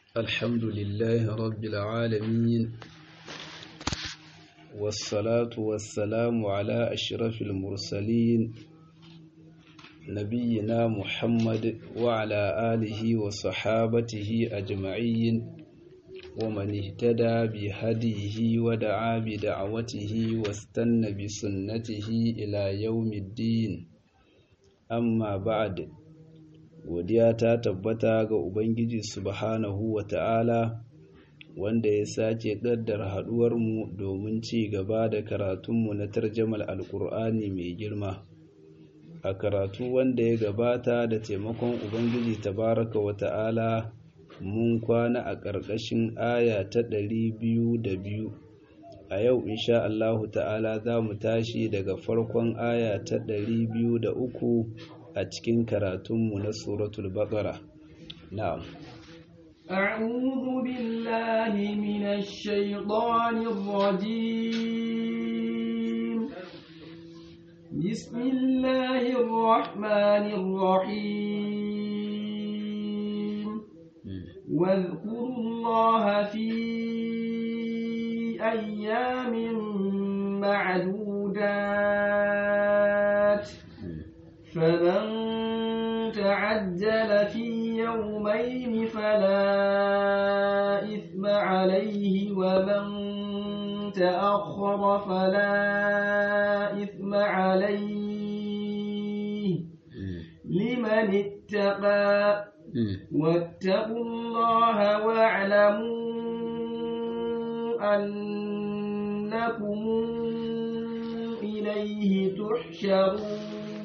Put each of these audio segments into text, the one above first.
الحمد لله رب العالمين والصلاة والسلام على أشرف المرسلين نبينا محمد وعلى آله وصحابته أجمعين ومن اهتدى بهديه ودعا بدعوته واستنى بسنته إلى يوم الدين أما بعد godiya ta tabbata ga Ubangiji subhanahu wa ta'ala wanda ya sake ƙaddara haɗuwarmu domin ci gaba da karatunmu na tarjamal alƙur'ani mai girma. A karatu wanda ya gabata da taimakon Ubangiji tabaraka wa ta'ala mun kwana a ƙarƙashin aya ta 202. A yau insha Allahu ta'ala za mu tashi daga farkon aya ta 203 a cikin karatunmu na suratul baqara. Na'am. A'udhu billahi minash shaitanir rajim. Bismillahir rahmanir rahim. Wadhkurullaha fi ayyamin ma'dudat. فمن تعجل في يومين فلا إثم عليه ومن تأخر فلا إثم عليه لمن اتقى واتقوا الله واعلموا أنكم إليه تحشرون.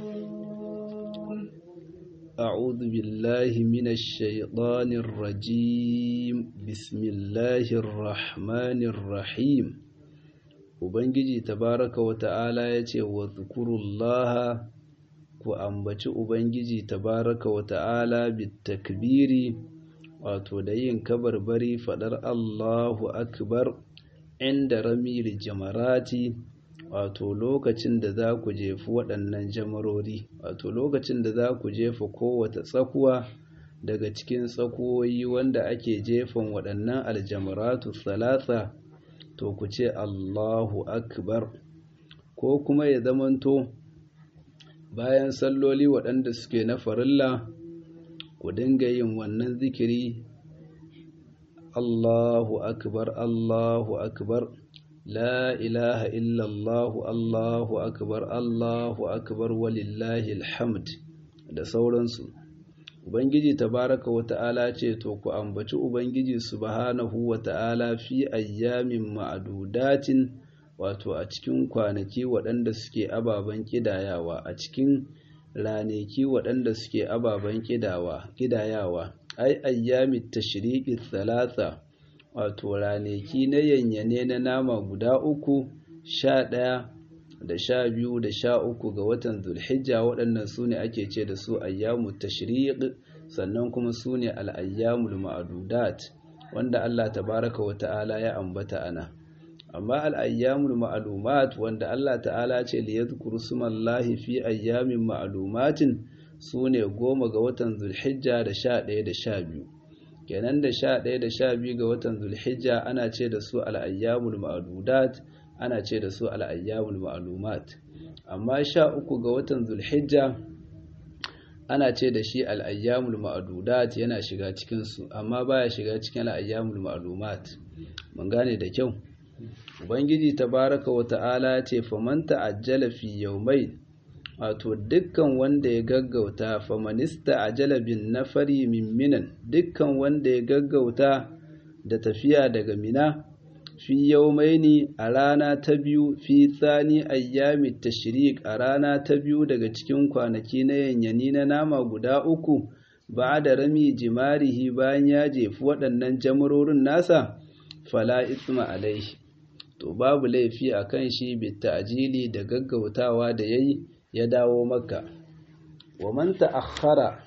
أعوذ بالله من الشيطان الرجيم بسم الله الرحمن الرحيم Ubangiji tabaraka wa ta'ala ya ce wa zukurullaha ku ambaci Ubangiji tabaraka wa ta'ala bitakbiri wato da yin kabarbari faɗar Allahu akbar inda ramil jamarati wato lokacin da za ku jefi waɗannan jamarori wato lokacin da za ku jefa kowace tsakuwa daga cikin tsakuwoyi wanda ake jefan waɗannan aljamaratu salasa to ku ce Allahu akbar ko kuma ya zamanto bayan salloli waɗanda suke na farilla ku dinga yin wannan zikiri Allahu akbar Allahu akbar لا إله إلا الله الله أكبر ولله الحمد da sauransu. Ubangiji tabaraka wa ta'ala ce to ku ambaci Ubangiji subhanahu wa ta'ala fi ayyamin ma'adudatin wato a cikin kwanaki waɗanda suke ababen kidayawa a cikin ranaki waɗanda suke ababen kidayawa ai ayyamit tashriqi thalatha wato ranaki na yanyane na nama guda 3, 11 da 12 da 13 ga watan Zulhijja waɗannan su ne ake ce da su ayyamut tashriq sannan kuma su ne al-ayyamul ma'dudat wanda Allah tabaraka wa ta'ala ya ambata ana amma al-ayyamul ma'lumat wanda Allah ta'ala ce li yadhkuru smallahi fi ayyamin ma'lumatin su ne 10 ga watan Zulhijja da 11 da 12 kenan da 11 da 12 ga watan Zulhijja ana ce da su al-ayyamul ma'dudat ana ce da su al-ayyamul ma'lumat amma 13 ga watan Zulhijja ana ce da shi al-ayyamul ma'dudat yana shiga cikin su amma baya shiga cikin al-ayyamul ma'lumat mun gane da kyau ubangiji tabaraka wa ta'ala ce faman ta'ajjala fi yawmayn wato dukkan wanda ya gaggauta famanista ajala bin nafari min minan dukkan wanda ya gaggauta da tafiya daga mina fi yawmaini a rana ta biyu fi tsani ayyamit tashriq a rana ta biyu daga cikin kwanaki na yanyani na nama guda 3 da rami jimarihi bayan ya jefi waɗannan jamarorin nasa fala isma alaihi to babu laifi akan shi bi ta'jili da gaggautawa da yayi ya dawo Makka. Wa man ta'akhkhara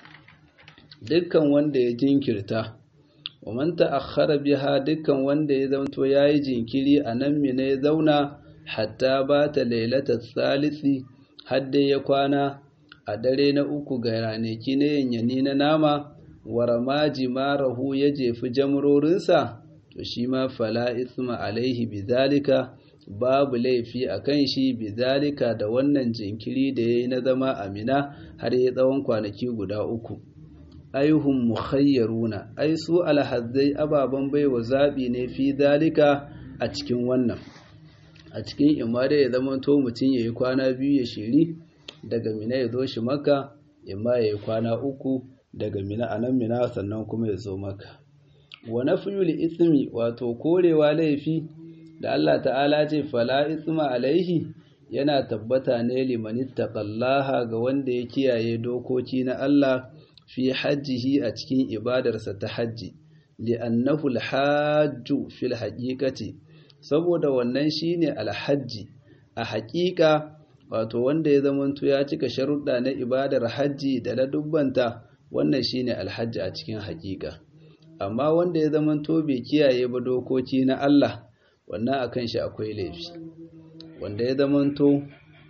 dukkan wanda ya jinkirta wa man ta'akhkhara biha dukkan wanda ya zanto yayi jinkiri anan mina ya zauna hatta bata lailatul salisi hadda ya kwana a dare na 3 ga ranaki na yanyani na nama warama jimarahu ya jefi jamrorinsa to shi ma fala ithma alaihi bidhalika babu laifi akan shi bidhalika da wannan jinkiri da yayi na zama amina har ya tsawon kwanaki guda 3 aihum mukhayyaruna ai su alhazzai ababan baiwa zabi ne fi dalika a cikin wannan a cikin imma da ya zama to mutun yayi kwana 2 ya shiri daga mina ya zo shi Makka imma yayi kwana 3 daga mina anan mina sannan kuma ya zo Makka wa nafyul ithmi wato korewa laifi da Allah ta'ala ce fala ithma alaihi yana tabbata ne limanittaqallaha ga wanda ya kiyaye dokoki na Allah fi hajjihi a cikin ibadarsa ta hajji li'annahu al-hajju fil haqiqati saboda wannan shine al-hajji a haƙiƙa wato wanda ya zamanto ya cika sharuɗa na ibadar hajji da ladubbanta wannan shine al-hajji a cikin haƙiƙa amma wanda ya zamanto bai kiyaye ba dokoki na Allah wannan akan shi akwai laifi wanda ya zamanto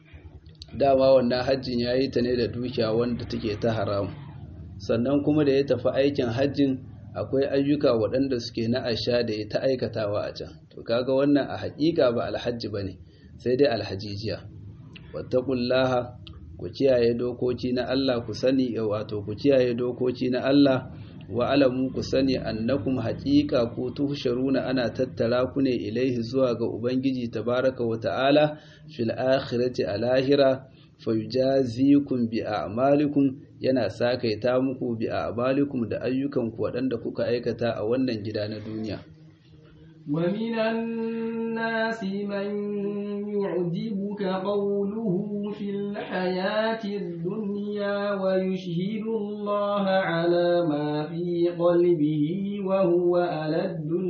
dama wannan hajjin yayi ta ne da dukiya wanda take ta haram sannan kuma da ya tafi aikin hajjin akwai ayyuka waɗanda suke na asha da ya ta aikatawa a can to kaga wannan a haƙiƙa ba alhajji bane sai dai alhajijiya wattaqullaha ku kiyaye dokoki na Allah ku sani wato ku kiyaye dokoki na Allah wa alamu ku sani annakum haqiqa ku tuhsharuna ana tattara ku ne ilaihi zuwa ga ubangiji tabaraka wa ta'ala fil akhirati alahira fayujazikum bi a'malikum yana sakaita muku bi a'malikum da ayyukan ku wadanda kuka aikata a wannan gida na duniya wa minan nasi man yu'jibuka qawluhu fil hayati dunya wa yushhidu Allah ala ma fi qalbihi wa huwa aladul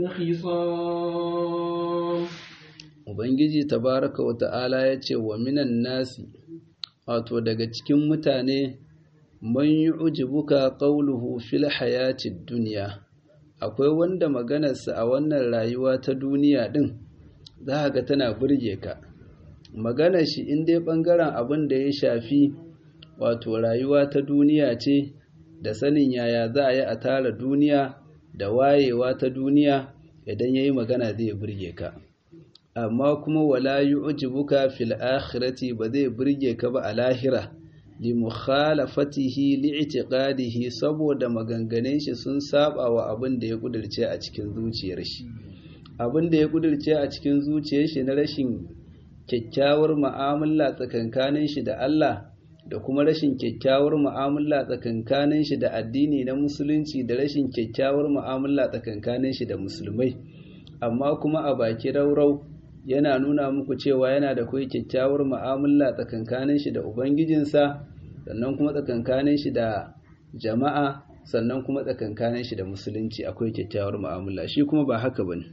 khisam ubangiji tabaraka wa ta'ala yace wa minan nasi wato daga cikin mutane man yu'jibuka qawluhu fil hayatid dunya akwai wanda maganarsa a wannan rayuwa ta duniya din za ga tana burge ka maganar shi in dai bangaren abin da ya shafi wato rayuwa ta duniya ce da sanin yaya za a yi a tara duniya da wayewa ta duniya idan yayi magana zai burge ka amma kuma wala yu'jibuka fil akhirati ba zai burge ka ba a lahira li mukhalafatihi li i'tiqadihi saboda maganganun shi sun saba wa abin da ya kudirce a cikin zuciyar shi abin da ya kudirce a cikin zuciyar shi na rashin kyakkyawar mu'amala tsakankanin shi da Allah da kuma rashin kyakkyawar mu'amala tsakankanin shi da addini na musulunci da rashin kyakkyawar mu'amala tsakankanin shi da musulmai amma kuma a baki raurau yana nuna muku cewa yana da kai kyakkyawar mu'amala tsakankanin shi da ubangijinsa sannan kuma tsakankanin shi da jama'a sannan kuma tsakankanin shi da musulunci akwai kyakkyawar mu'amala shi kuma ba haka bane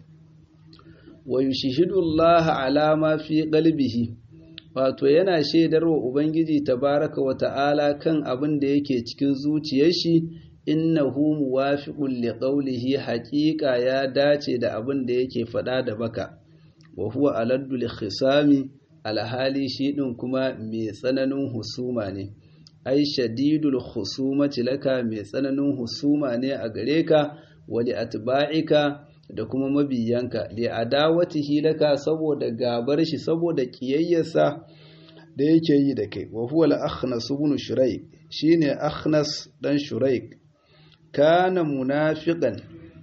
wa yushhidu Allah ala ma fi qalbihi wato yana shaidarwa ubangiji tabaraka wa ta'ala kan abin da yake cikin zuciyar shi innahu muwafiqun liqawlihi haqiqa ya dace da abin da yake faɗa da baka wa huwa aladdu khisami alhali shi din kuma mai tsananin husuma ne ai shadidul khusumati laka mai tsananin husuma ne a gare ka wa li atba'ika da kuma mabiyanka li adawatihi laka saboda gabar shi saboda kiyayyarsa da yake yi da kai wa huwa al-akhnas ibn shuraik shine akhnas dan shuraik kana munafiqan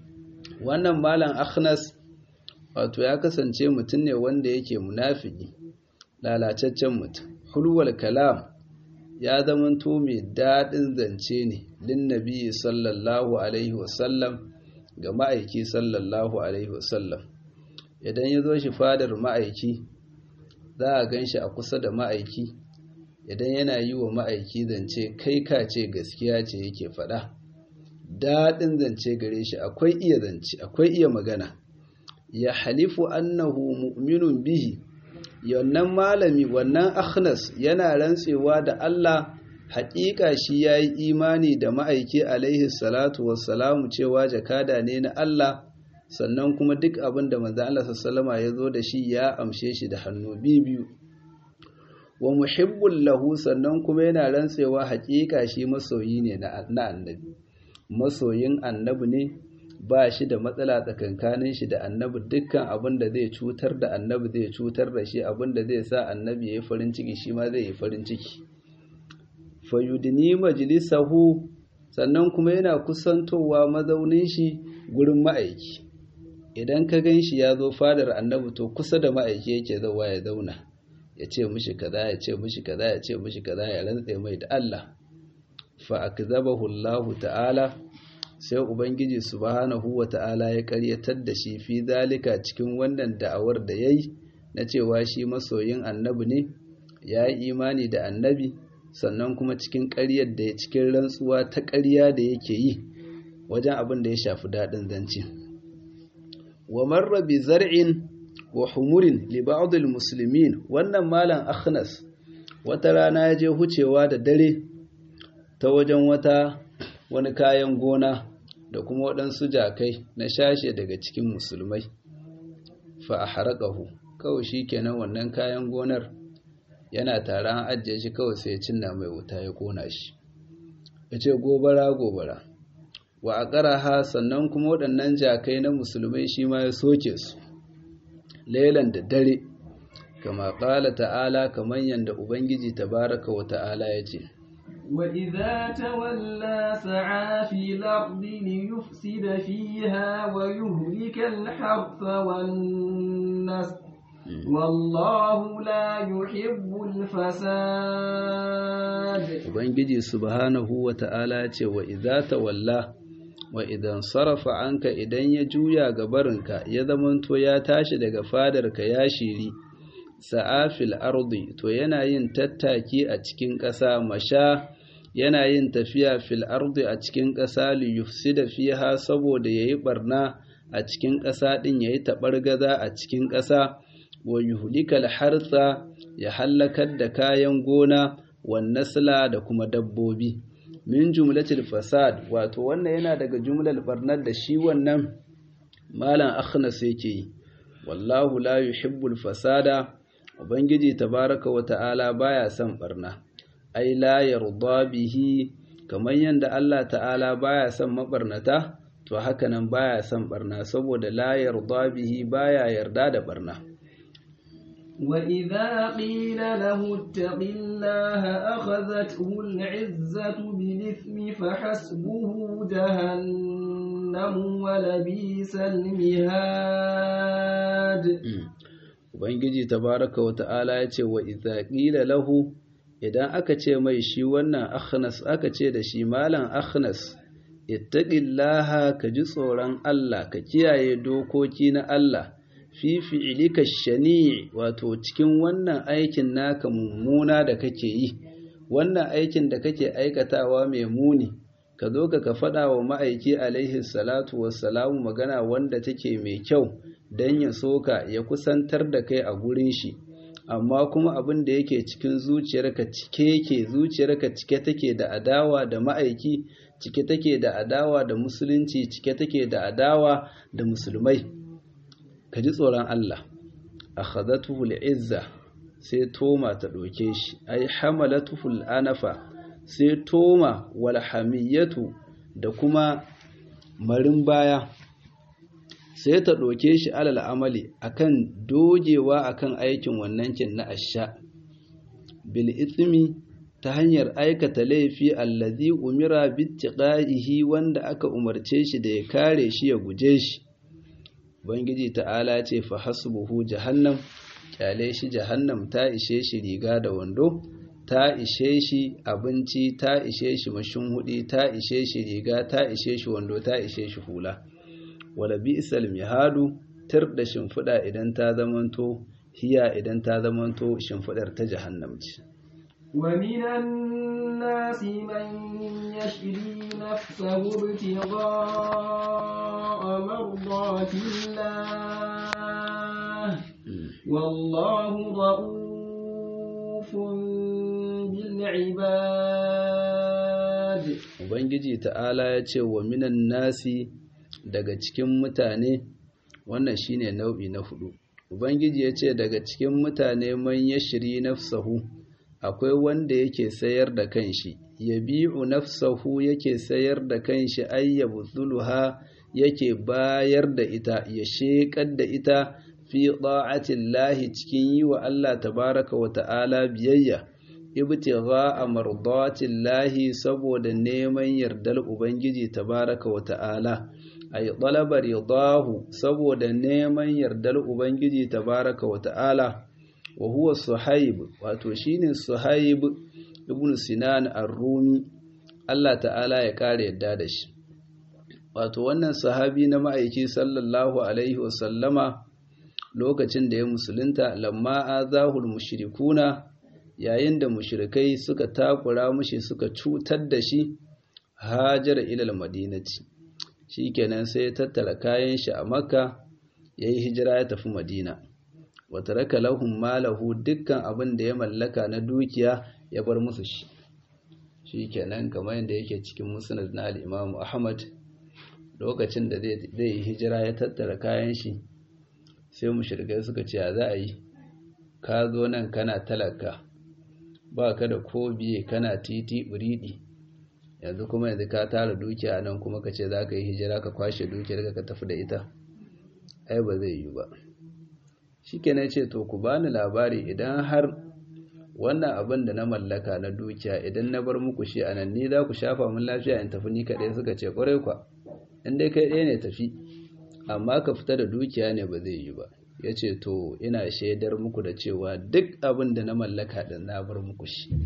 wannan malam akhnas wato ya kasance mutum ne wanda yake munafiki lalacaccen mutum hulwal kalam ya zamanto mai daɗin zance ne lin nabi sallallahu alaihi wasallam ga ma'aiki sallallahu alaihi wasallam idan ya zo shi fadar ma'aiki za a gan shi a kusa da ma'aiki idan yana yi wa ma'aiki zance kai ka ce gaskiya ce yake faɗa daɗin zance gare shi akwai iya zance akwai iya magana ya halifu annahu mu'minun bihi wannan malami wannan akhnas yana rantsewa da Allah haƙiƙa shi yayi imani da ma'aiki alaihi salatu wassalamu cewa jakada ne na Allah sannan kuma duk abin da manzo Allah sallama ya zo da shi ya amshe shi da hannu biyu wa muhibbul lahu sannan kuma yana rantsewa haƙiƙa shi masoyi ne na annabi masoyin annabi ne, ba shi da matsala tsakankanin shi da annabi, dukkan abin da zai cutar da annabi zai cutar da shi, abin da zai sa annabi ya yi farin ciki shi ma zai yi farin ciki. Fayudini majlisahu, sannan kuma yana kusantowa mazaunin shi gurin ma'aiki. Idan ka gan shi ya zo fadar annabi to kusa da ma'aiki yake zauwa ya zauna, ya ce mishi kaza, ya ce mishi kaza, ya ce mishi kaza, ya rantse mai da Allah. Fa akzabahu Allah ta'ala, sai Ubangiji subhanahu wa ta'ala ya ƙaryatar da shi fi zalika cikin wannan da'awar da yayi na cewa shi masoyin annabi ne, ya yi imani da annabi, sannan kuma cikin ƙaryar da ya cikin rantsuwa ta ƙarya da yake yi wajen abin da ya shafi daɗin zance. Wa marra bi zar'in wa humurin li ba'd al-muslimin, wannan malam Akhnas wata rana ya je hucewa da dare ta wajen wani kayan gona da kuma waɗansu jakai na shashe daga cikin musulmai. Fa ahraqahu, kawai shikenan wannan kayan gonar yana tare an ajiye shi, kawai sai ya cinna mai wuta ya kona shi, ya ce gobara gobara. Wa aqaraha, sannan kuma waɗannan jakai na musulmai shi ma ya soke su lailan da dare, kama ƙala ta'ala, kamar yanda Ubangiji tabaraka wa ta'ala ya ce, وَإِذَا تَوَلَّى سَعَى فِي الْأَرْضِ لِيُفْسِدَ فِيهَا وَيُهْلِكَ الْحَرْثَ وَالنَّسْلَ وَاللَّهُ لَا يُحِبُّ الْفَسَادَ. Ubangiji subhanahu wa ta'ala ce, wa idza tawalla, wa idan sarafa anka, idan ya juya ga barinka, ya zamanto ya tashi daga fadarka ya shiri, sa'afil ardi, to yana yin tattaki a cikin ƙasa, masha yana yin tafiya fil ardi a cikin ƙasa, li yufsida fiha, saboda yayi barna a cikin ƙasa din, yayi tabargaza a cikin ƙasa, wa yuhlikal harsa, ya hallakar da kayan gona, wan nasla, da kuma dabbobi. Min jumlatil fasad, wato wannan yana daga jumlar barnar da shi wannan malam Akhnas yake yi. Wallahu la yuhibbul fasada, Ubangiji tabaraka wa ta'ala baya son barna, ai la yarda bihi, kamar yanda Allah ta'ala baya son mabarnata, to haka nan baya son barna, saboda la yarda bihi, baya yarda da barna. وَإِذَا قِيلَ لَهُ اتَّقِ اللَّهَ أَخَذَتْهُ الْعِزَّةُ بِالْإِثْمِ فَحَسْبُهُ جَهَنَّمُ وَلَبِئْسَ الْمِهَادُ. Ubangiji tabaraka wa ta'ala ya ce, wa idza qila lahu, idan aka ce mai shi wannan Akhnas, aka ce da shi malam Akhnas, ittaqillaha, ka ji tsoron Allah, ka kiyaye dokoki na Allah, fi fi'lika shani', wato cikin wannan aikin naka mummuna da kake yi, wannan aikin da kake aikatawa mai muni, ka zo ka faɗa wa ma'aiki alaihi salatu wassalamu magana wanda take mai kyau, don ya soka ya kusantar da kai a gurin shi, amma kuma abin da yake cikin zuciyarka cike take da adawa da ma'aiki, cike take da adawa da musulunci, cike take da adawa da musulmai. Ka ji tsoron Allah. Akhadatuhu al'izza, sai toma ta ɗauke shi, ai hamalatuhu al'anafa, sai toma wal hamiyatu, da kuma marin baya, sai ta ɗauke shi alal amali, akan dogewa akan aikin wannan kin na asha, bil ithmi, ta hanyar aikata laifi, allazi umira bittiqaihi, wanda aka umarce shi da ya kare shi, ya guje shi. Ubangiji ta'ala ce, fa hasbuhu jahannam, kyale shi jahannam ta ishe shi riga da wando, ta ishe shi abinci, ta ishe shi mashinhudi, ta ishe shi riga, ta ishe shi wando, ta ishe shi hula. Wala bi'sal mihadu, tir da shimfiɗa idan ta zamanto hiya, idan ta zamanto shimfiɗar ta jahannam ce. ومن الناس من يشري نفسه ابتغاء مرضات الله والله رؤوف بالعباد. Ubangiji ta'ala ya ce, wa minan nasi, daga cikin mutane, wannan shine nau'i na 4. Ubangiji ya ce, daga cikin mutane man yashri nafsahu, akwai wanda yake sayar da kanshi, yabi'u nafsahu yake sayar da kanshi ayyabudhuluha yake bayar da ita ya shekar da ita fi ta'atillahi cikin yi wa Allah tabaraka wa ta'ala biyayya ibtigha'a mardatillahi saboda neman yardar ubangiji tabaraka wa ta'ala ay talaba ridahu saboda neman yardar ubangiji tabaraka wa ta'ala wa huwa Suhaib wato shine Suhaib ibn Sinan ar-Rumi Allah ta'ala ya kare yadda da shi wato wannan sahabi na ma'aiki sallallahu alaihi wa sallama lokacin da ya musulunta lamma azahul mushrikuna yayin da mushrikai suka takura mushi suka cutar da shi hajara ila al-madinati shikenan sai ya tattara kayan shi a Makka yayi hijira ya tafi Madina wa taraka lahum malahu dukkan abin da ya mallaka na dukiya ya bar musu shi shikenan kamar yadda yake cikin musnad na al-Imam Ahmad lokacin da zai yi hijira ya tattara kayan shi sai mushrikai suka ce za a yi ka zo nan kana talaka ba ka da ko biye kana titi buridi yanzu kuma yanzu ka tara dukiya nan kuma ka ce za ka yi hijira ka kwashe dukiyar ka tafi da ita ai ba zai yi ba shikenan ce to ku bani labari idan har wannan abin da na mallaka na dukiya idan na bar muku shi anan ni za ku shafa min lafiya in tafi ni kaɗai suka ce ƙwarai kwa in dai kai ɗaya ne tafi amma ka fita da dukiya ne ba zai yi ba ya ce to ina shaidar muku da cewa duk abin da na mallaka da na bar muku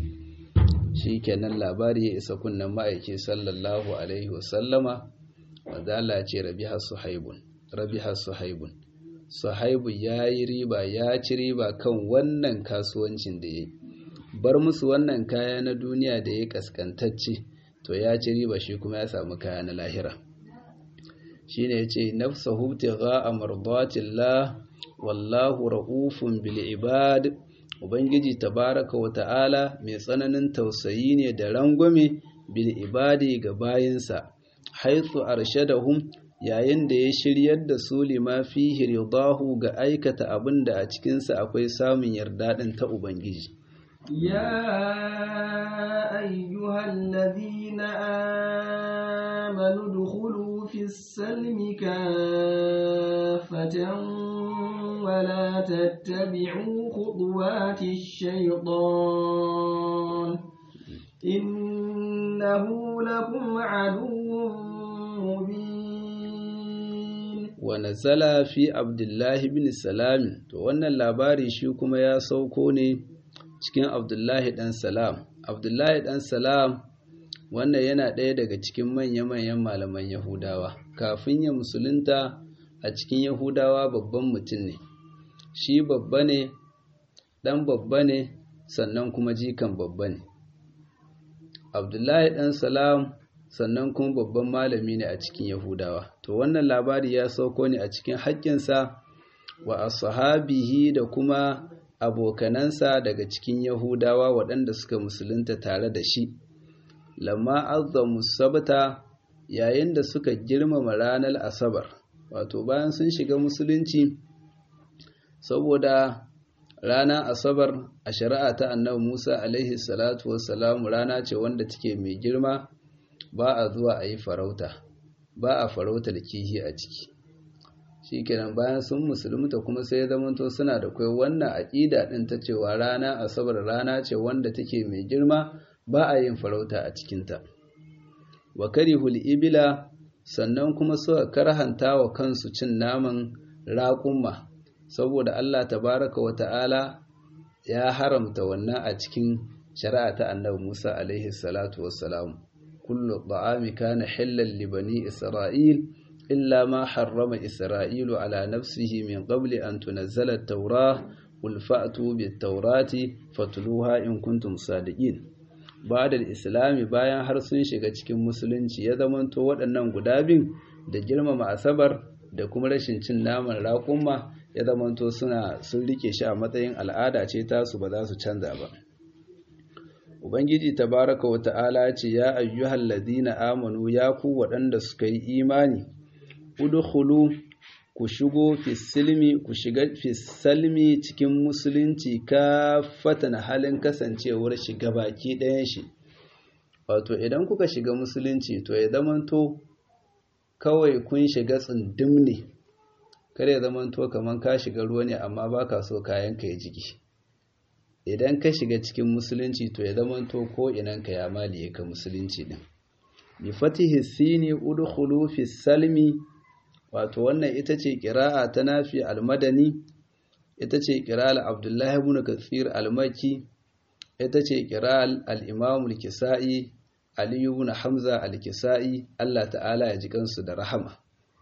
shi kenan labari ya isa kunnen ma'aiki sallallahu alaihi wasallama wanda Allah ce rabiha suhaibun suhaibu ya yi riba ya ci riba kan wannan kasuwancin da ya yi bar musu wannan kaya na duniya da ya kaskantacce to ya ci riba shi kuma ya samu kaya na lahira shine yace nafsuhu tigha'a mardatillah wallahu ra'ufun bil ibad ubangiji tabaraka wa ta'ala mai tsananin tausayi ne da rangwame bil ibadi ga bayinsa haythu arshadahum yayin da ya shiryar da su lima fihi ridahu ga aikata abinda a cikin sa akwai samun yarda din ta ubangiji ya ayyuhallazina amanu dukhulu fis salmi kaffatan ولا تتبعوا خطوات الشيطان إنه لكم عدو مبين ونزل في عبد الله بن سلام to wannan labari shi kuma ya sauko ne cikin Abdullahi dan Salam Abdullahi dan Salam wannan yana ɗaya daga cikin manya-manyan malaman Yahudawa kafin ya musulunta a cikin Yahudawa babban mutum ne shi babba ne ɗan babba ne sannan kuma jikan babba ne Abdullahi ɗan Salam sannan kuma babban malami ne a cikin Yahudawa to wannan labari ya sauko ne a cikin haƙƙinsa wa ashabihi da kuma abokanansa daga cikin Yahudawa waɗanda suka musulunta tare da shi lamma azzamu sabta yayin da suka girmama ranar asabar wato bayan sun shiga musulunci saboda ranar asabar a shari'a ta annabi Musa alaihi salatu wassalam rana ce wanda take mai girma ba a zuwa a yi farauta ba a farautar kihi a ciki shikenan bayan sun musulunta kuma sai ya zamanto suna da kai wannan aqida din ta cewa rana asabar rana ce wanda take mai girma ba a yin farauta a cikinta wa karihul ibila sannan kuma suka karhanta wa kansu cin naman raƙumma saboda Allah tabaraka wa ta'ala ya haramta wannan a cikin shari'a ta annabi Musa alaihi salatu wassalam kullu ta'ami kana halal li bani isra'il illa ma harrama isra'ilu ala nafsihi min qabli an tunzala at-taurah qul fa'tu bit-taurati fatluha in kuntum sadiqin ba'da al-islami bayan har sun shiga cikin musulunci ya zamanto waɗannan guda bin da girmama asabar da kuma rashin cin naman raƙumma ya zamanto sun rike shi a matsayin al'ada ce tasu ba za su canza ba ubangiji tabaraka wa ta'ala ce ya ayyuhal ladina amanu ya ku waɗanda suka yi imani udkhulu ku shigo ku shiga fisalmi cikin musulunci kafatan halin kasancewar shi gabaki ɗayan shi wato idan kuka shiga musulunci to ya zamanto kawai kun shiga tsindim ne, kar ya zamanto kaman ka shiga ruwa ne amma baka so kayan ka ya jiki. Idan ka shiga cikin musulunci to ya zamanto ko inan ka ya maliye ka musulunci din. Bi fatihi sini udkhulu fi salmi, wato wannan ita ce qira'a ta Nafi al-Madani, ita ce qira'al Abdullah ibn Kathir al-Makki, ita ce qira'al al-Imam al-Kisa'i Ali ibn Hamza al-Kisa'i, Allah ta'ala ya ji kansu da rahama.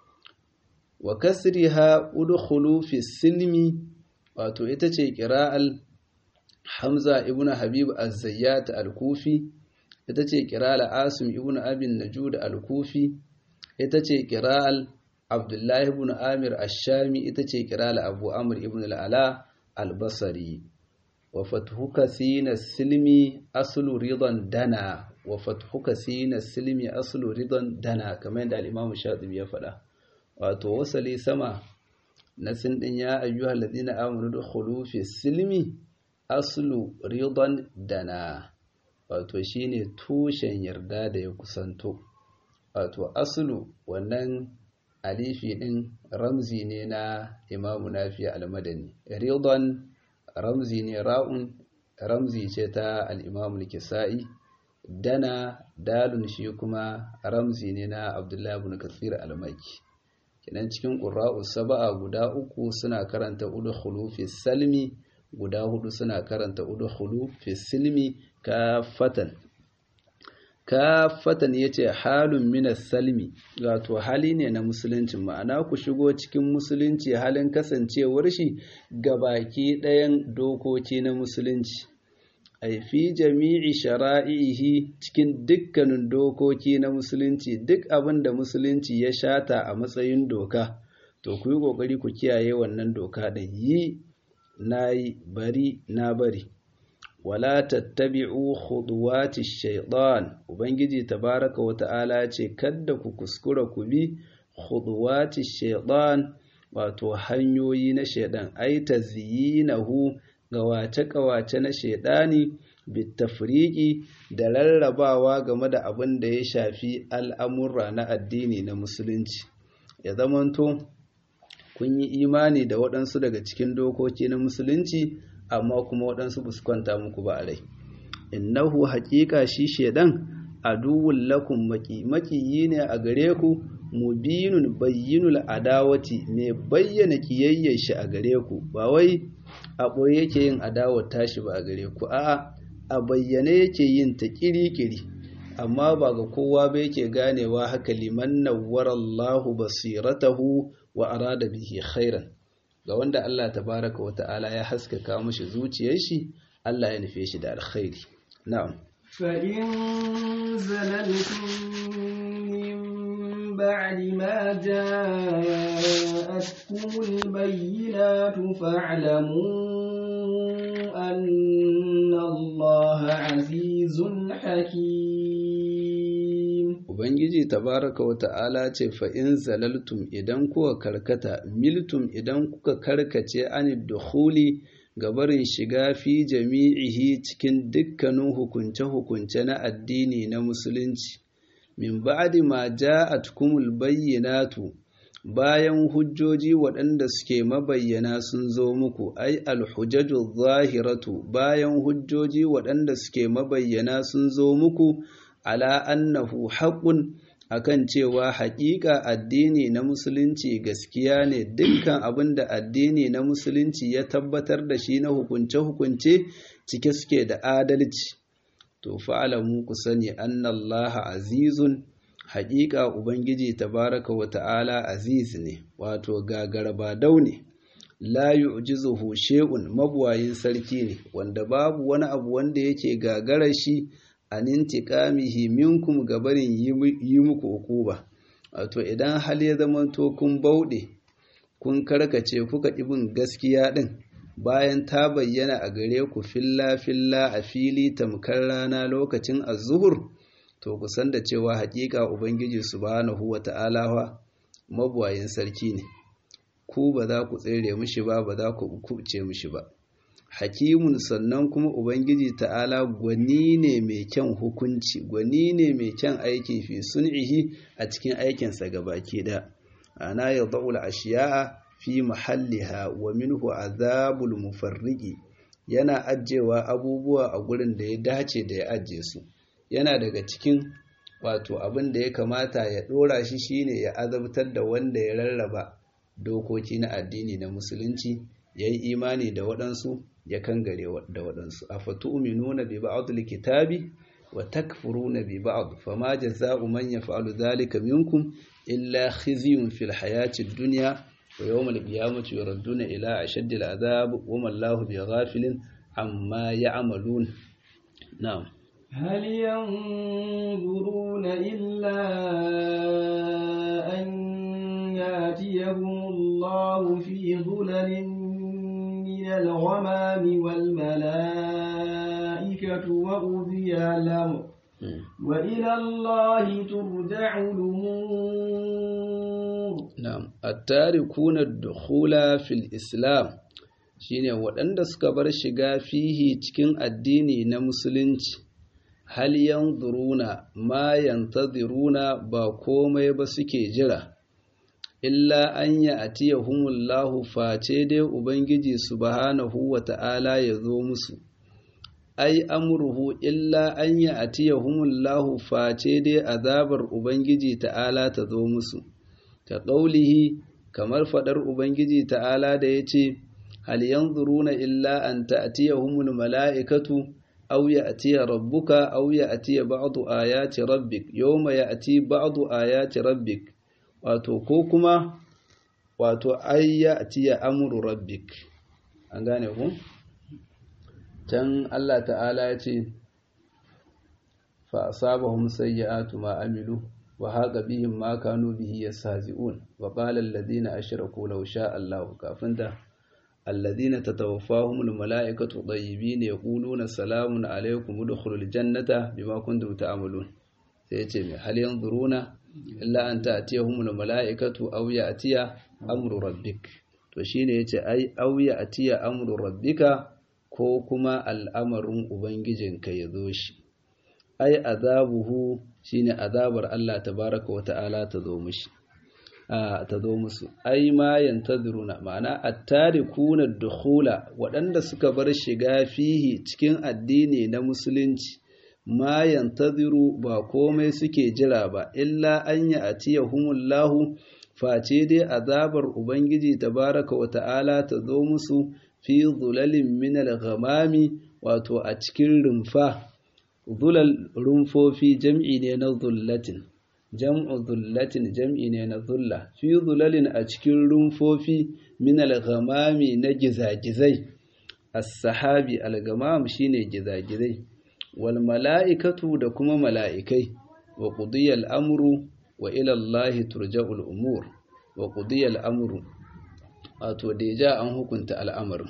Wa kasriha udkhulu fi silmi, wato ita ce qira'al Hamza ibn Habib az-Zayyat al-Kufi, ita ce qira'al Asim ibn Abi Najud al-Kufi, ita ce qira'al Abdullah ibn Amir ash-Shami, ita ce qira'al Abu Amr ibn al-Ala al-Basri. Wa fathuka sina silmi aslu ridan dana, wa fathuka sina silmi aslu ridan dana, kamar yadda al-Imam Shatibi ya faɗa. Wato wasali sama na sin din ya ayyuhal ladina amanu dukhulu fi silmi aslu ridan dana, wato shine tushen yarda da ya kusanto. Wato aslu wannan alifi din ramzi ne na Imam Nafi al-Madani, ridan ramzi ne, ra'un ramzi ce ta al-Imam al-Kisa'i, dana dalun shi kuma ramzi ne na Abdullah ibn Kathir al-Makki. Kenan cikin qurra'us sab'a guda 3 suna karanta udkhulu fi salmi, guda 4 suna karanta udkhulu fi silmi kafatan. Kafatan yace halun minas salmi, wato hali ne na musulunci, ma'ana ku shigo cikin musulunci halin kasancewar shi gabaki ɗayan dokoki na musulunci. Ai fi jami'i shara'ihi, cikin dukkanin dokoki na musulunci, duk abin da musulunci ya shata a matsayin doka to ku yi kokari ku kiyaye wannan doka din, yi nayi, bari na bari. Wala tattabi'u khutuwati shaytan, ubangiji tabaraka wa ta'ala ce kada ku kuskura ku bi khutuwati shaytan, wato hanyoyi na shaydan, ai tazyinahu, gawace-gawace na shaidani, bitafriqi, da rarrabawa game da abin da ya shafi al'amurra na addini na musulunci. Ya zamanto kun yi imani da waɗansu daga cikin dokoki na musulunci amma kuma waɗansu ba su kwanta muku ba a rai. Innahu haƙiƙa shi shaidan aduwwun lakum, maƙiyi ne a gare ku, mubinun bayyinul adawati, mai bayyana kiyayyar shi a gare ku, ba wai a ɓoye yake yin adawar tashi ba a gare ku, a bayyane yake yin ta ƙiri-ƙiri, amma ba ga kowa ba yake ganewa haka. Liman nawwarallahu basiratahu wa arada bihi khairan, ga wanda Allah tabaraka wa ta'ala ya haskaka mashi zuciyar shi, Allah ya nufe shi da alkhairi. Na'am. fa in zalaltum min ba'di ma ja'atkumul bayyinatu fa'lamu anna Allaha azizun hakim. Ubangiji tabaraka wa ta'ala ce fa in zalaltum, idan kuka karkata, miltum idan kuka karkace anid dukhuli, gabarin shiga fi jami'ihi, cikin dukkanin hukunce-hukunce na addini na musulunci, min ba'di ma ja'atkumul bayyinatu, bayan hujjoji waɗanda suke mabayyana sun zo muku, ai alhujjaju zahiratu, bayan hujjoji waɗanda suke mabayyana sun zo muku, ala annahu haqqun, akan cewa haƙiƙa addini na musulunci gaskiya ne, dukkan abin da addini na musulunci ya tabbatar da shi na hukunce-hukunce cike suke da adalci. To fa'alamu, ku sani, annallaha azizun, haƙiƙa ubangiji tabaraka wa ta'ala aziz ne, wato gagarabadau ne, la yu'jizuhu shay'un, mabuwayin sarki ne, wanda babu wani abu wanda yake gagarar shi an intiqamihi minkum, gabarin yi muku ukuba. Wato idan hal ya zamanto kun bauɗe, kun karkace, kuka ibin gaskiya din bayan ta bayyana a gare ku filla filla a fili tamkar rana lokacin az-zuhur, to ku san da cewa haƙiƙa ubangiji subhanahu wata'ala mabuwayin sarki ne, ku ba za ku tsere mishi ba, ba za ku kuce mishi ba. hakimun sannan kuma ubangiji ta'ala gwani ne mai kyan hukunci, gwani ne mai kyan aiki fi sun'ihi a cikin aikinsa gabaki da ana yad'ul ashiya'a fi mahalliha wa minhu azabul mufarriqi, yana ajewa abubuwa a gurin da ya dace da ya ajiye su. Yana daga cikin wato abin da ya kamata ya dora shi shine ya azabtar da wanda ya rarraba dokoki na addini na musulunci, yayi imani da waɗansu ya kangare da waɗansu. Afatu'minuna bi ba'dil kitabi wa takfuruna bi ba'd, fama jazaa'u man yaf'alu dhalika minkum illa khizyun fil hayatid dunya wa yawmal qiyamati yuradduna ila ashaddil adhab wa ma Allahu bighafilin amma ya'malun. Na'am. هل ينظرون إلا أن يأتيهم الله في ظلل من الغمام والملائكة وقضي الأمر وإلى الله ترجع الأمور. نعم. التاركون الدخول في الإسلام shine waɗanda suka bar shiga fihi cikin addini na musulunci. Hal yanzuruna ma yantaziruna, ba komai ba suke jira, illa an ya'tiyahumullahu, face dai ubangiji subhanahu wata'ala ya zo musu. Ai amruhu illa an ya'tiyahumullahu, face dai azabar ubangiji ta'ala ta zo musu. Ka qaulihi, kamar fadar ubangiji ta'ala da yace hal yanzuruna illa an ta'tiyahumul mala'ikatu aw ya'tiya rabbuka aw ya'tiya ba'du ayati rabbik yawma ya'ti ba'du ayati rabbik, wato ko kuma wato ay ya'tiya amru rabbik. An gane ku? Can Allah ta'ala ya ce fa asabahum sayyi'atu ma amilu wa haqa bihim ma kanu bihi yastahzi'un wa qala alladhina ashraku law sha'a Allahu, kafinta الذين تتوفاهم الملائكة طيبين يقولون سلام عليكم ادخلوا الجنة بما كنتم تعملون. سيتم هل ينظرون إلا أن تأتيهم الملائكة أو يأتي أمر ربك. وشين يتي أي أو يأتي أمر ربك كوكما الأمر أبنججن كيذوش، أي أذابه شين أذابر الله تبارك وتعالى تذومش ta zo musu. Ai ma yantaziruna, ma'ana attarikuna dukhula, waɗanda suka bar shiga fihi cikin addini na musulunci, ma yantaziru, ba komai suke jira ba, illa an ya'tiyahumullahu, face dai azabar ubangiji tabaraka wa ta'ala ta zo musu fi zulalin min al-ghamami, wato a cikin rumfa. Zulal rumfofi jam'i ne na zullatin, jam'u zullatin jam'i ne na zulla. Fi zulalin, a cikin rumfofi, min al-ghamami, na gizagizai. As-sahabi, al-ghamam shine gizagizai. Wal mala'ikatu, da kuma mala'ikai. Wa qudiya al-amru wa ila Allah turja'ul umur. Wa qudiya al-amru, wato deja an hukunta al'amarin,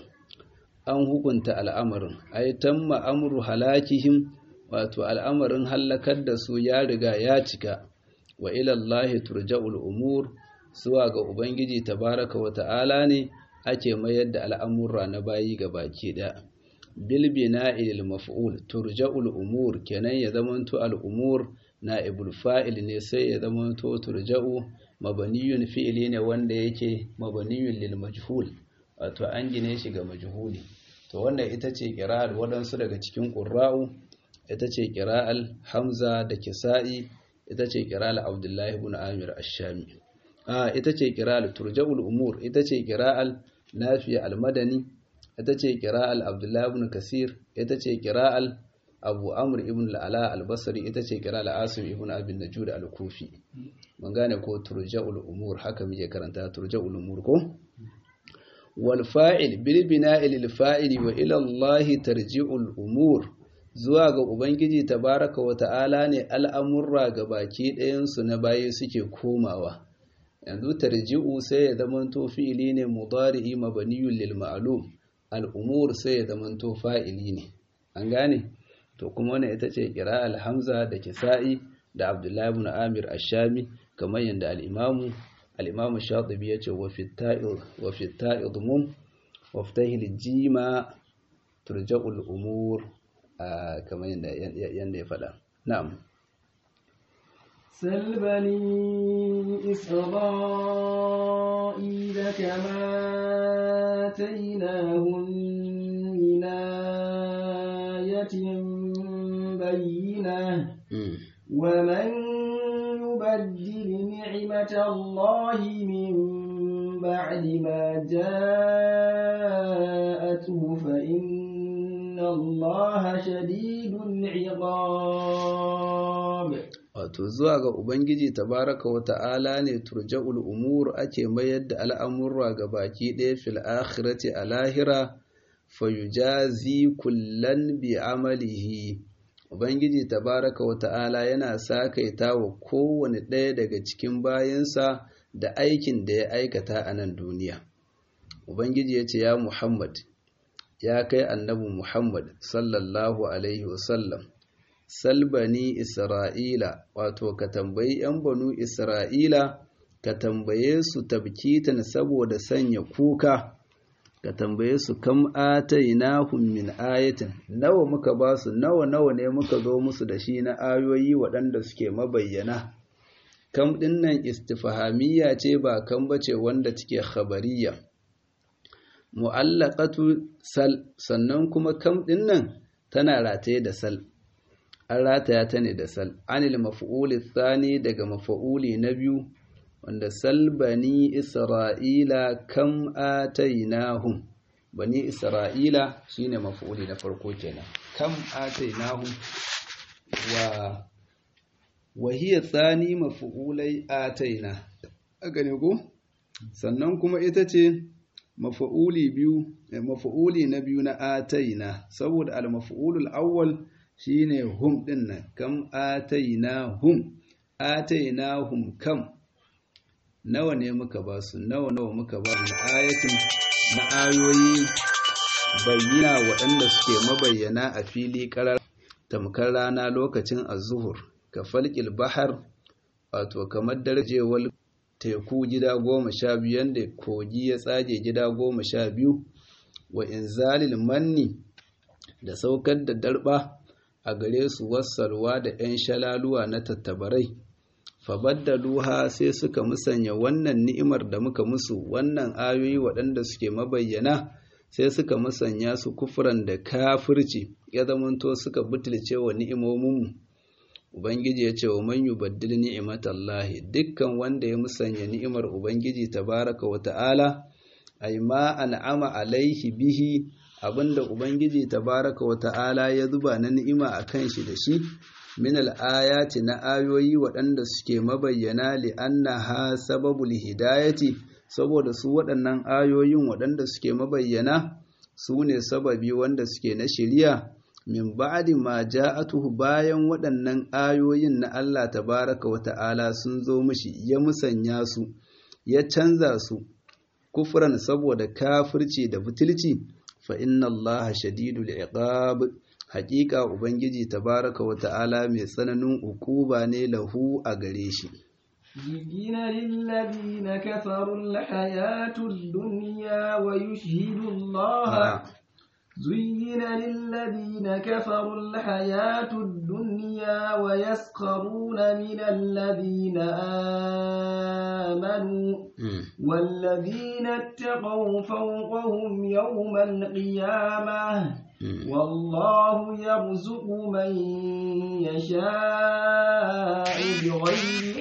ai tamma amru halakihim, wato al'amarin hallakar da su ya riga ya cika. Wa ilallahi turja'ul umur, zuwa ga ubangiji tabaraka wa ta'ala ne ake mayar da al'amurra na bayi ga baki ɗaya. Bil bina'i lil maf'ul, turja'ul umur kenan ya zamanto al'umur na'ibul fa'il ne, sai ya zamanto turja'u mabaniyun fi'ili ne wanda yake mabaniyun lil majhul, wato an gine shi ga majhuli. To wannan ita ce qira'ar waɗansu daga cikin qurra'u, ita ce qira'al Hamza da Kisa'i, ita ce qira'al Abdullahi ibn Amir ash-Shami. Ita ce qira'al turja'ul umur, ita ce qira'al Nafi' al-Madani, ita ce qira'al Abdullahi ibn Kasir, ita ce qira'al Abu Amr ibn al-Ala al-Basri, ita ce qira'al Asim ibn Abi Najud al-Kufi. Mun gane ko turja'ul umur, haka muke karanta turja'ul umur ko? Wal fa'il bil bina'i lil fa'ili wa ila Allah tarji'ul umur, zuwa ga ubangiji tabaraka wa ta'ala ne al'amurra ga baki ɗayan su na baye suke komawa. Yanzu tarji'u sai ya zamanto fi'ili ne mudari'i mabniyun lil ma'lum, al-umur sai ya zamanto fa'ili ne. An gane? To kuma wannan ita ce qira'al Hamza da Kisa'i da Abdullahi ibn Amir ash-Shami, kamar yanda al-Imam Shatibi yace wa fi ta'id mum waftahil jima turja'ul umur kamar yanda ya faɗa. Na'am. سل بني إسرائيل كما آتيناهم من آية بينة ومن يبدل نعمة الله من بعد ما جاءته فإن الله شديد العقاب. Wato zuwa ga Ubangiji tabaraka wa ta'ala ne turja'ul umur ake mayar da al'amurra ga baki ɗaya fil akhirati a lahira fayujazi kullan bi amalihi. Ubangiji tabaraka wa ta'ala yana sakaita wa kowane ɗaya daga cikin bayansa da aikin da ya aikata a nan duniya. Ubangiji ya ce, ya Muhammad, ya kai annabi Muhammad sallallahu alaihi wasallam, salbani Isra'ila, wato ka tambayi ‘yan banu Isra'ila, ka tambaye su tabkitan saboda sanya kuka, ka tambaye su kam atainahum min ayatin, nawa muka ba su, nawa ne muka zo musu da shi na ayoyi waɗanda suke mabayyana. Kam ɗin nan istifhamiyya ce ba kam bace wanda take khabariya. Mu'allaqatu sal, sannan kuma kam ɗin nan tana rataye da sal. An rataya ta ne da sal, anil maf'uli thani daga maf'uli na biyu, wanda sal bani Isra'ila kam atainahum. Bani Isra'ila shine maf'uli na farko kenan. Kam atainahum wa hiya thani maf'ulai ataina. Aka ne ko? Sannan kuma ita ce maf'uli na biyu na ataina, saboda al-maf'ulul awwal shine hum din nan, kam atainahum kam, nawa ne muka ba su, nawa muka ba su ayatin na ayoyi bayyana waɗanda suke mabayyana a fili karar tamkar rana lokacin az-zuhur, ka falqil bahar, wato kamar darjewar teku gida 12 yanda kogi ya tsage gida 12, wa inzalil manni, da saukar da darba a gare su, wassalwa da ‘yan shalaluwa na tattabarai, fabaddaluha sai suka musanya wannan ni'imar da muka musu, wannan ayoyi waɗanda suke mabayyana, sai suka musanya su kufran da kafirci, ya zamanto suka butulce wa ni'imominmu. Ubangiji ya ce wa man yubaddil ni'imatallahi, dukkan wanda ya musanya ni'imar Ubangiji tabaraka wa ta'ala, ay ma an'ama alaihi bihi, abinda Ubangiji tabaraka wa ta'ala ya zuba na ni'ima a kan shi da shi, min al'ayati na ayoyi waɗanda suke mabayyana, li'annaha sababul hidayati, saboda su waɗannan ayoyin waɗanda suke mabayyana su ne sababi wanda suke na shiriya, min ba'di ma ja'atuhu, bayan waɗannan ayoyin na Allah tabaraka wa ta'ala sun zo mishi, ya musanya su, ya canza su kufran saboda kafirci da butulci, fa inna Allah shadidul iqab, haƙiƙa Ubangiji tabaraka wa ta'ala mai tsananin uquba ne lahu a gare shi. زين للذين كفروا الحياة الدنيا ويشهدوا الله زين للذين كفروا الحياة الدنيا ويسخرون من الذين آمنوا والذين اتقوا فوقهم يوم القيامة والله يرزق من يشاء بغير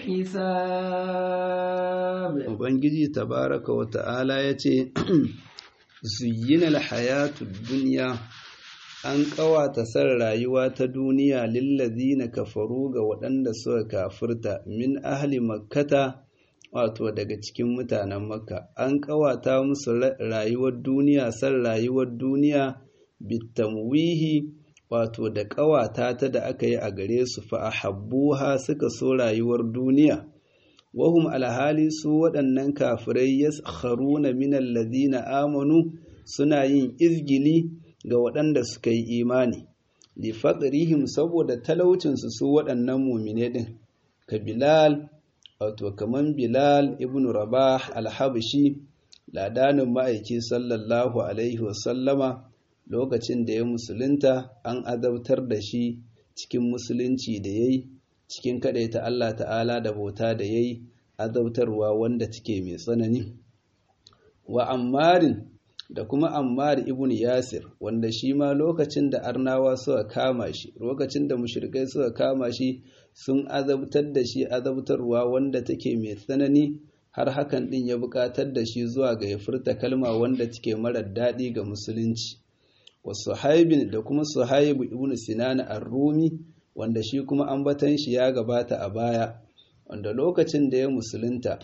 حساب. Ubangiji tabaraka wa ta'ala yace zuyyina alhayatud dunya, an ƙawata san rayuwa ta duniya lillazina kafaru ga waɗanda suka kafirta min ahli makkata, wato daga cikin mutanen makka, an ƙawata musu rayuwar duniya, san rayuwar duniya bitamwihi, wato da ƙawata ta da aka yi a gare su, fa ahabbuha, suka so rayuwar duniya. Wahum alhali su waɗannan kafirai yaskharuna min alladhina amanu, suna yin izgili ga waɗanda suka yi imani, li faqrihim, saboda talaucinsu su waɗannan mu'mine din, ka Bilal, wato kaman Bilal ibn Rabah al-Habashi, ladanin ma'aiki sallallahu alaihi wasallama, lokacin da ya musulunta an azabtar da shi cikin musulunci da yayi cikin kadaita Allah ta'ala da bauta da yayi azabtarwa wanda take mai tsanani. Wa Ammarin da kuma Ammar ibn Yasir wanda shi ma lokacin da arnawa suka kama shi, lokacin da mushrikai suka kama shi sun azabtar da shi azabtarwa wanda take mai tsanani, har hakan din ya buƙatar da shi zuwa ga ya furta kalma wanda take marar daɗi ga musulunci. Wa Suhaibin da kuma Suhaib ibn Sinan ar-Rumi wanda shi kuma ambatan shi ya gabata a baya, wanda lokacin da ya musulunta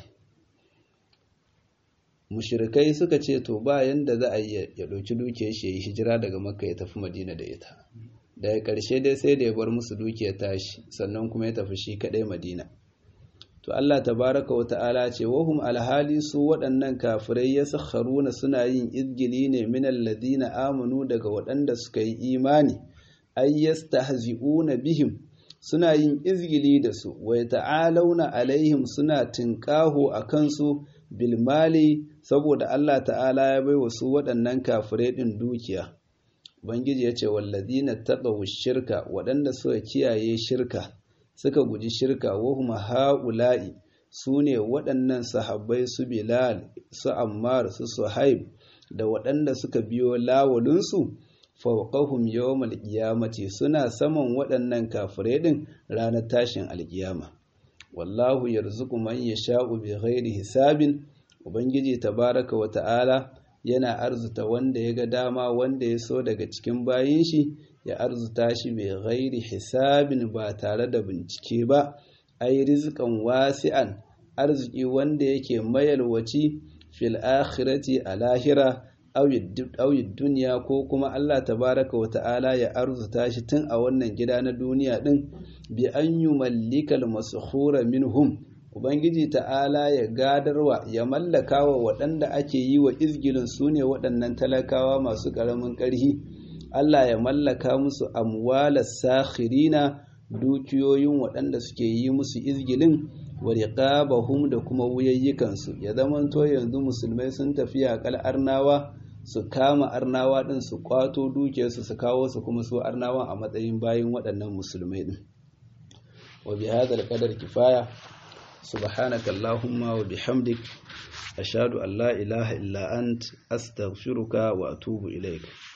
mushrikai suka ce to ba yanda za a yi ya ɗauki dukiyar shi ya yi hijira daga Makka ya tafi Madina da ita. Daga ƙarshe dai sai da ya bar musu dukiyar tashi sannan kuma ya tafi shi kaɗai Madina. To Allah tabaraka wa ta'ala ce wahum alhali su waɗannan kafirai yasakharuna suna yin izgili ne min alladhina amanu daga waɗanda suka yi imani, ay yastahzi'una bihim suna yin izgili da su, wa yata'alawna alaihim suna tinkaho akan su bilmali saboda Allah ta'ala ya bai wasu waɗannan kafirai ɗin dukiya. Ubangiji ya ce wallazina taqaw shirka waɗanda suka kiyaye shirka suka guji shirka wahum haula'i sune waɗannan sahabbai su Bilal su Ammar su Suhaib da waɗanda suka biyo lawalunsu fawqahum yawmal qiyamati suna saman waɗannan kafirai ɗin ranar tashin alkiyama. Wallahu yarzuqu man yasha'u bighairi hisabin. Ubangiji tabaraka wa ta'ala yana arzuta wanda ya ga dama wanda ya so daga cikin bayin shi ya arzuta shi bighairi hisabin ba tare da bincike ba, ai rizqan wasi'an arziki wanda yake mayalwaci fil akhirati a lahira aw dunya ko kuma Allah tabaraka wa ta'ala ya arzuta shi tun a wannan gida na duniya din bi an yumallikal maskhura minhum. Ubangiji ta'ala ya gadarwa ya mallaka wa waɗanda ake yi wa izgilin su ne waɗannan talakawa masu ƙaramin ƙarhi, Allah ya mallaka musu amwalas sakhirina dukiyoyin waɗanda suke yi musu izgilin wa riqabahum da kuma wuyayyukansu, ya zamanto yanzu musulmai sun tafi yaƙal arnawa su kama arnawa ɗin su kwato dukiyarsu su kawo su kuma su arnawan a matsayin bayin waɗannan musulmai ɗin. Wa bi hadal qadar kifaya subhanaka allahumma wa bihamdik ashhadu an la ilaha illa ant astaghfiruka wa atubu ilaik.